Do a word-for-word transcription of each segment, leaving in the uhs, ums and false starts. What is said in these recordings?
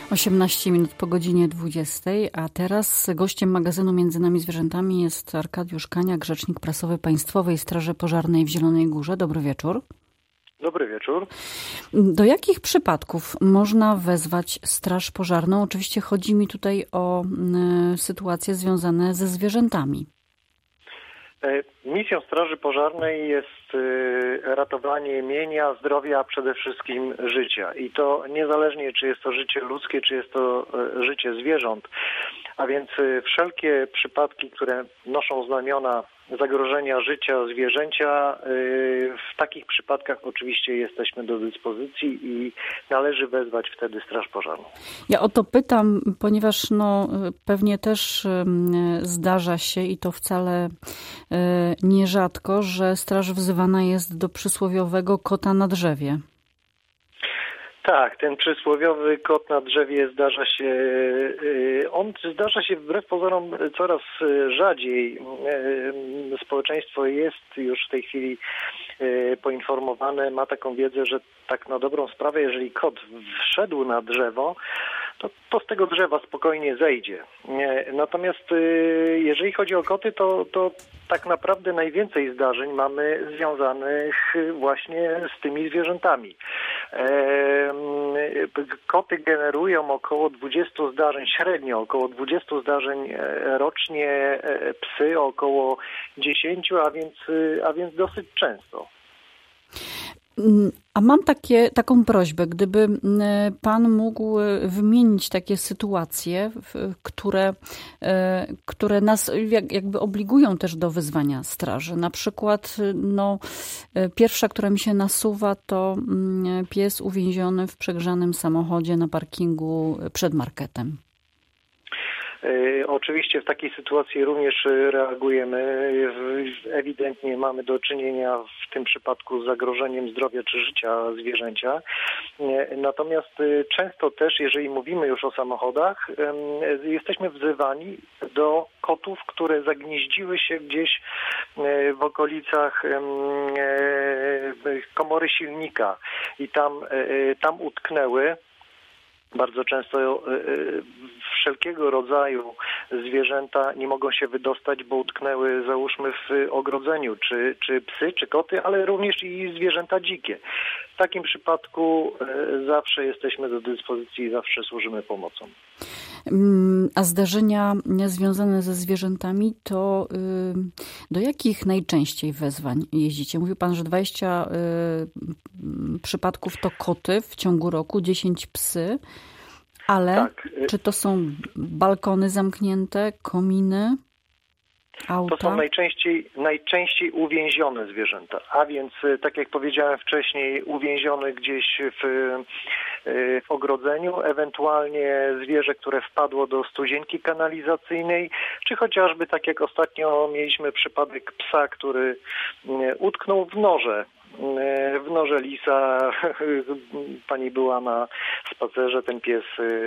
osiemnaście minut po godzinie dwudziestej, a teraz gościem magazynu Między nami zwierzętami jest Arkadiusz Kaniak, rzecznik prasowy Państwowej Straży Pożarnej w Zielonej Górze. Dobry wieczór. Dobry wieczór. Do jakich przypadków można wezwać Straż Pożarną? Oczywiście chodzi mi tutaj o y, sytuacje związane ze zwierzętami. Misją Straży Pożarnej jest ratowanie mienia, zdrowia, a przede wszystkim życia. I to niezależnie, czy jest to życie ludzkie, czy jest to życie zwierząt. A więc wszelkie przypadki, które noszą znamiona zagrożenia życia zwierzęcia, w takich przypadkach oczywiście jesteśmy do dyspozycji i należy wezwać wtedy Straż Pożarną. Ja o to pytam, ponieważ no, pewnie też zdarza się i to wcale nierzadko, że straż wzywana jest do przysłowiowego kota na drzewie. Tak, ten przysłowiowy kot na drzewie zdarza się, on zdarza się wbrew pozorom coraz rzadziej. Społeczeństwo jest już w tej chwili poinformowane, ma taką wiedzę, że tak na dobrą sprawę, jeżeli kot wszedł na drzewo, to, to z tego drzewa spokojnie zejdzie. Natomiast jeżeli chodzi o koty, to, to tak naprawdę najwięcej zdarzeń mamy związanych właśnie z tymi zwierzętami. Koty generują około dwudziestu zdarzeń, średnio około dwudziestu zdarzeń rocznie, psy około dziesięciu, a więc, a więc dosyć często. A mam takie, taką prośbę, gdyby pan mógł wymienić takie sytuacje, które, które nas jakby obligują też do wezwania straży. Na przykład no, pierwsza, która mi się nasuwa, to pies uwięziony w przegrzanym samochodzie na parkingu przed marketem. Oczywiście w takiej sytuacji również reagujemy. Ewidentnie mamy do czynienia w tym przypadku z zagrożeniem zdrowia czy życia zwierzęcia. Natomiast często też, jeżeli mówimy już o samochodach, jesteśmy wzywani do kotów, które zagnieździły się gdzieś w okolicach komory silnika i tam, tam utknęły. Bardzo często wszelkiego rodzaju zwierzęta nie mogą się wydostać, bo utknęły, załóżmy, w ogrodzeniu, czy, czy psy, czy koty, ale również i zwierzęta dzikie. W takim przypadku zawsze jesteśmy do dyspozycji i zawsze służymy pomocą. A zdarzenia związane ze zwierzętami, to do jakich najczęściej wezwań jeździcie? Mówił pan, że dwadzieścia przypadków to koty w ciągu roku, dziesięć psy, ale tak. Czy to są balkony zamknięte, kominy, auta? To są najczęściej, najczęściej uwięzione zwierzęta, a więc tak jak powiedziałem wcześniej, uwięzione gdzieś w w ogrodzeniu, ewentualnie zwierzę, które wpadło do studzienki kanalizacyjnej, czy chociażby tak jak ostatnio mieliśmy przypadek psa, który utknął w norze. W norze lisa. Pani była na spacerze, ten pies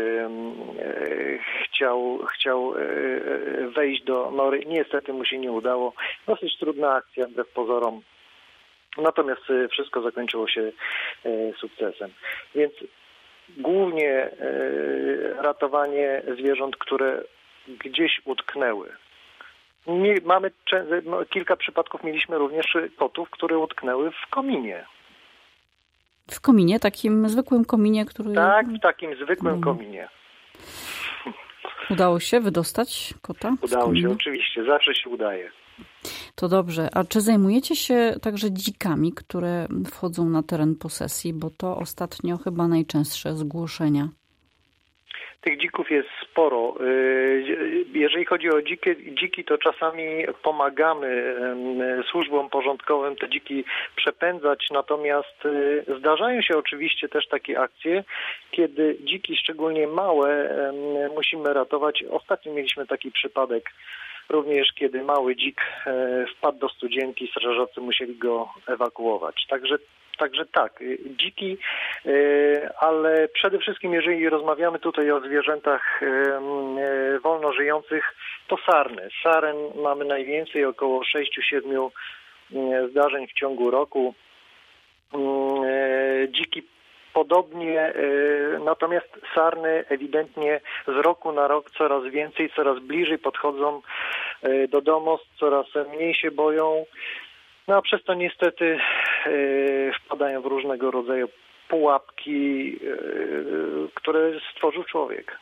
chciał, chciał wejść do nory. Niestety mu się nie udało. Dosyć trudna akcja wbrew pozorom. Natomiast wszystko zakończyło się sukcesem. Więc głównie ratowanie zwierząt, które gdzieś utknęły. Mamy kilka przypadków, mieliśmy również kotów, które utknęły w kominie. W kominie? Takim zwykłym kominie, który... Tak, w takim zwykłym hmm. kominie. Udało się wydostać kota? Udało się, oczywiście. Zawsze się udaje. To dobrze. A czy zajmujecie się także dzikami, które wchodzą na teren posesji? Bo to ostatnio chyba najczęstsze zgłoszenia. Tych dzików jest sporo. Jeżeli chodzi o dziki, dziki, to czasami pomagamy służbom porządkowym te dziki przepędzać, natomiast zdarzają się oczywiście też takie akcje, kiedy dziki, szczególnie małe, musimy ratować. Ostatnio mieliśmy taki przypadek, również kiedy mały dzik wpadł do studzienki, strażacy musieli go ewakuować. Także Także tak, dziki, ale przede wszystkim jeżeli rozmawiamy tutaj o zwierzętach wolno żyjących, to sarny. Saren mamy najwięcej, około sześć siedem zdarzeń w ciągu roku. Dziki Podobnie, natomiast sarny ewidentnie z roku na rok coraz więcej, coraz bliżej podchodzą do domostw, coraz mniej się boją, no a przez to niestety wpadają w różnego rodzaju pułapki, które stworzył człowiek.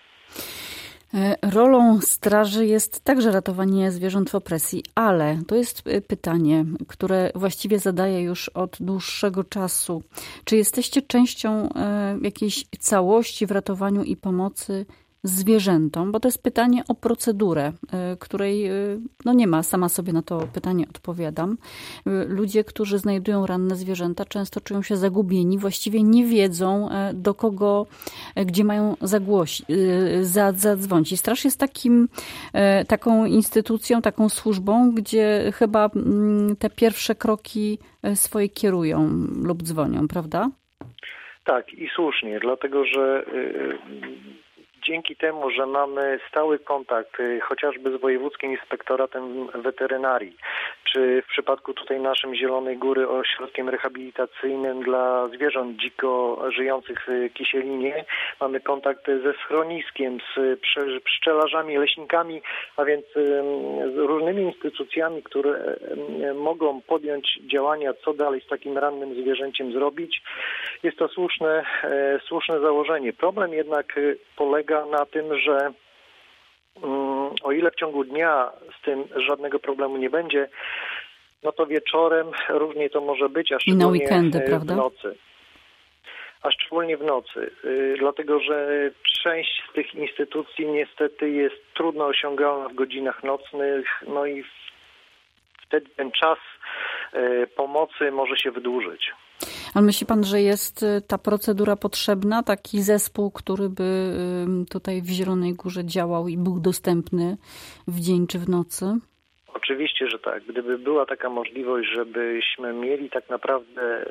Rolą straży jest także ratowanie zwierząt w opresji, ale to jest pytanie, które właściwie zadaję już od dłuższego czasu. Czy jesteście częścią jakiejś całości w ratowaniu i pomocy zwierzętom? Bo to jest pytanie o procedurę, której no nie ma, sama sobie na to pytanie odpowiadam. Ludzie, którzy znajdują ranne zwierzęta, często czują się zagubieni, właściwie nie wiedzą, do kogo, gdzie mają zagłosi, zadzwonić. Straż jest takim, taką instytucją, taką służbą, gdzie chyba te pierwsze kroki swoje kierują lub dzwonią, prawda? Tak, i słusznie, dlatego że dzięki temu, że mamy stały kontakt chociażby z Wojewódzkim Inspektoratem Weterynarii, czy w przypadku tutaj naszym Zielonej Góry ośrodkiem rehabilitacyjnym dla zwierząt dziko żyjących w Kisielinie, mamy kontakt ze schroniskiem, z pszczelarzami, leśnikami, a więc z różnymi instytucjami, które mogą podjąć działania, co dalej z takim rannym zwierzęciem zrobić. Jest to słuszne, słuszne założenie. Problem jednak polega na tym, że um, o ile w ciągu dnia z tym żadnego problemu nie będzie, no to wieczorem różnie to może być, a szczególnie I na weekendy, w prawda? nocy. A szczególnie w nocy, y, dlatego że część z tych instytucji niestety jest trudno osiągalna w godzinach nocnych, no i wtedy ten czas y, pomocy może się wydłużyć. Ale myśli pan, że jest ta procedura potrzebna? Taki zespół, który by tutaj w Zielonej Górze działał i był dostępny w dzień czy w nocy? Oczywiście, że tak. Gdyby była taka możliwość, żebyśmy mieli tak naprawdę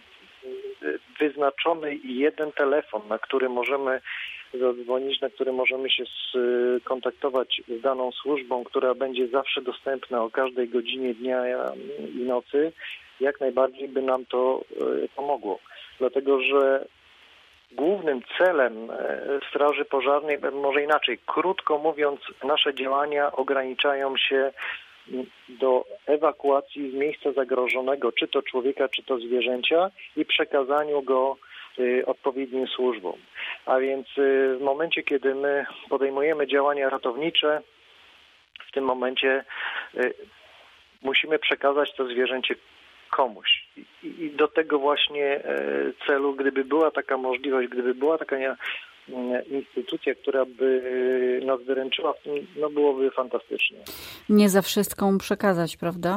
wyznaczony jeden telefon, na który możemy zadzwonić, na który możemy się skontaktować z daną służbą, która będzie zawsze dostępna o każdej godzinie dnia i nocy, jak najbardziej by nam to pomogło. Dlatego, że głównym celem Straży Pożarnej, może inaczej, krótko mówiąc, nasze działania ograniczają się do ewakuacji z miejsca zagrożonego, czy to człowieka, czy to zwierzęcia i przekazaniu go odpowiednim służbom. A więc w momencie, kiedy my podejmujemy działania ratownicze, w tym momencie musimy przekazać to zwierzęcie komuś. I do tego właśnie celu, gdyby była taka możliwość, gdyby była taka instytucja, która by nas wyręczyła, no byłoby fantastycznie. Nie za wszystką przekazać, prawda?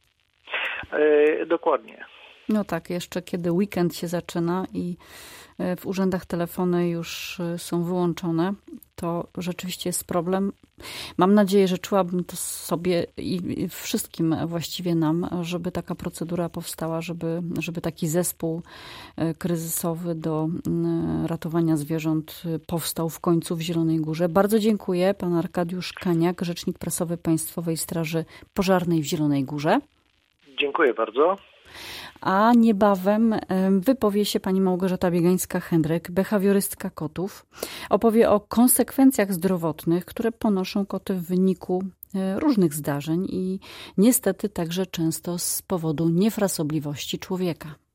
E, dokładnie. No tak, jeszcze kiedy weekend się zaczyna i w urzędach telefony już są wyłączone, to rzeczywiście jest problem. Mam nadzieję, że czułabym to sobie i wszystkim właściwie nam, żeby taka procedura powstała, żeby, żeby taki zespół kryzysowy do ratowania zwierząt powstał w końcu w Zielonej Górze. Bardzo dziękuję. Pan Arkadiusz Kaniak, rzecznik prasowy Państwowej Straży Pożarnej w Zielonej Górze. Dziękuję bardzo. A niebawem wypowie się pani Małgorzata Biegańska-Hendryk, behawiorystka kotów. Opowie o konsekwencjach zdrowotnych, które ponoszą koty w wyniku różnych zdarzeń i niestety także często z powodu niefrasobliwości człowieka.